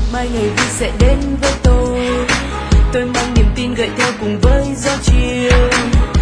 mai ngày vui sẽ đến với tôi mang niềm tin gợi theo cùng với gió chiều.